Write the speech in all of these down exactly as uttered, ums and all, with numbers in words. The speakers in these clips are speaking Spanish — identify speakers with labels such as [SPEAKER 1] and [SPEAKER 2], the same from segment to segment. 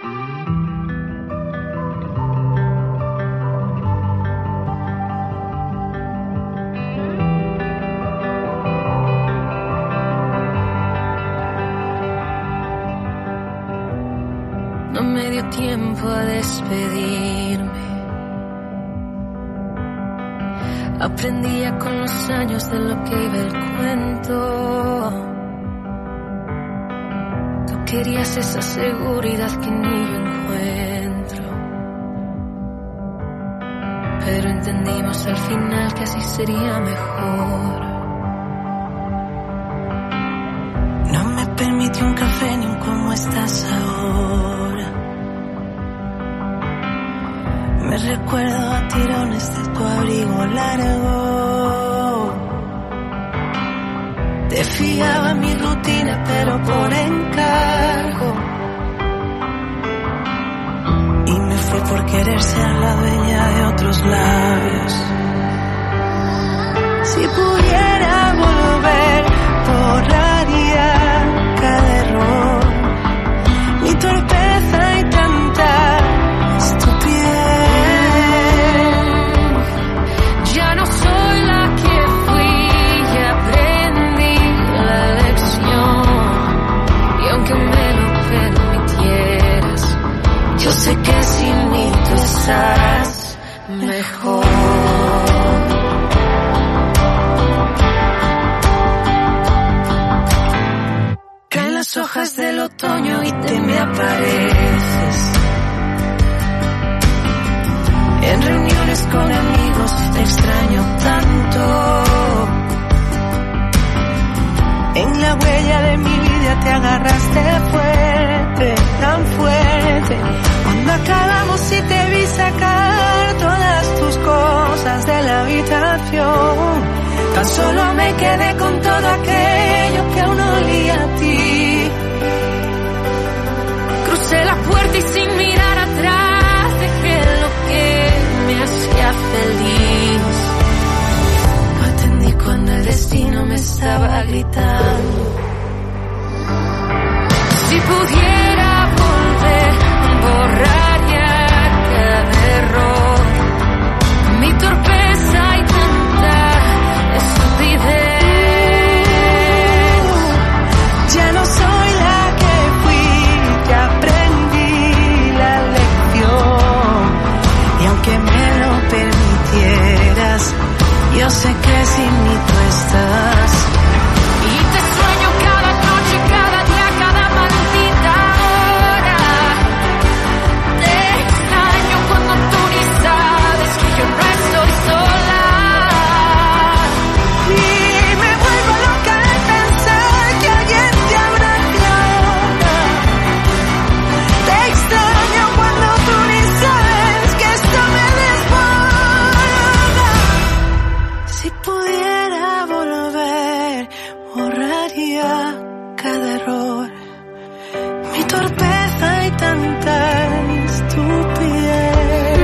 [SPEAKER 1] No me dio tiempo a despedirme. Aprendía con los años de lo que iba el cuento. Tú querías esa seguridad que ni yo encuentro. Pero entendimos al final que así sería mejor.
[SPEAKER 2] No me permitió un café ni un cómo estás ahora. Me recuerdo a tirones de tu abrigo largo. Te fiaba mi rutina pero por encargo. Y me fue por querer ser la dueña de otros labios. Si pudiera volver, borraría cada error, mi torpeza y tanta estupidez.
[SPEAKER 1] Ya no soy la que fui y aprendí la lección. Y aunque me lo permitieras, yo sé que sin mí tú estás mejor.
[SPEAKER 2] Hojas del otoño y te me apareces. En reuniones con amigos te extraño tanto. En la huella de mi vida te agarraste fuerte, tan fuerte. Cuando acabamos y te vi sacar todas tus cosas de la habitación, tan solo me quedé con todo aquello que aún olía a ti. Crucé la puerta y sin mirar atrás dejé lo que me hacía feliz. No atendí cuando el destino me estaba gritando. Si pudiera volver, borraría cada error, mi torpeza y tanta estupidez. Ya no soy la que fui, ya aprendí la lección. Y aunque me lo permitieras, yo sé que sin mí tú estás. Y te sueño cada noche, cada día, cada maldita hora. Te extraño cuando tú ni sabes que yo no estoy sola. Y me vuelvo loca al pensar que alguien te abandona. Te extraño cuando tú ni sabes que esto me desborda. Si pudiera volver, borraría cada error, mi torpeza y tanta estupidez.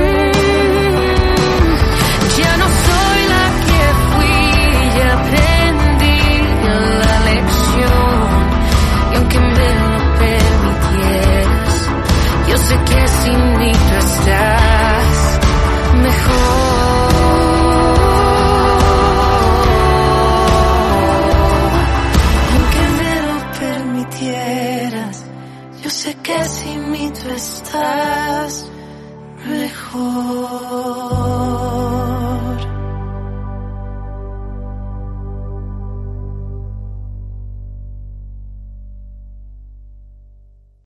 [SPEAKER 2] Ya no soy la que fui y aprendí la lección. Y aunque me lo permitieras, yo sé que sin mí tú estás mejor. Y aunque me lo permitieras, yo sé que sin mí tú estás